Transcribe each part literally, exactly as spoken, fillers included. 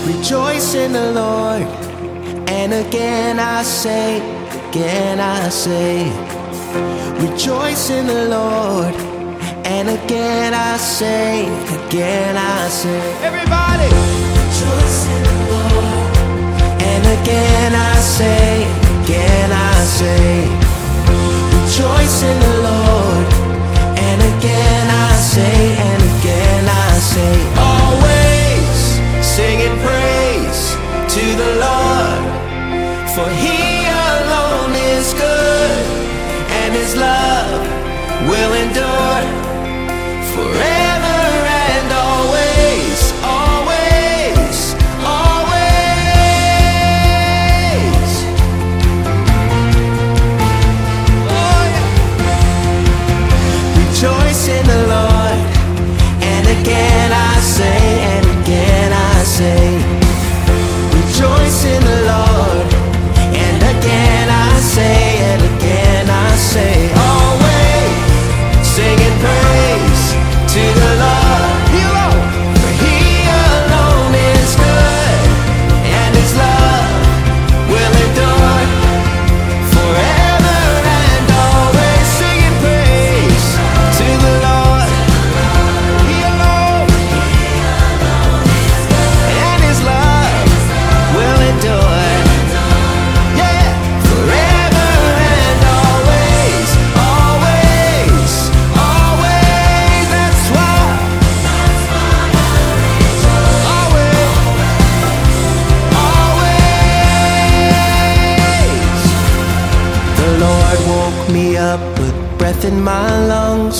Rejoice in the Lord. And again I say, again I say, rejoice in the Lord. And again I say, again I say, everybody, rejoice in the Lord. And again I say, again I say, rejoice in the Lord. And again I say, and again I say, always singing praise to the Lord, for He alone is good, and His love will endure forever and always, always, always. Oh, yeah. Rejoice in the Lord, and again I say, and again I say, rejoice in the Lord, and again I say, and again I say, always singing praise to the Lord, He alone, for He alone is good, and His love will endure forever and always. Singing praise to the Lord, He alone, and His love will endure, yeah, forever and always, always, always. That's why, always, always. The Lord woke me up with breath in my lungs.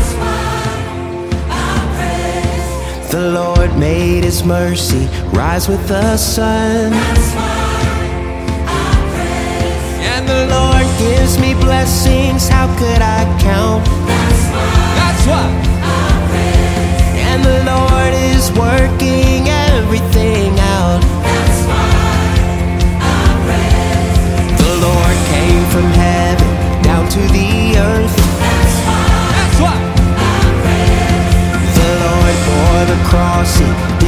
The Lord made His mercy rise with the sun. And the Lord gives me blessings, how could I count? That's why. And the Lord is working everything out. The Lord came from heaven down to the earth. That's why. The Lord bore the cross and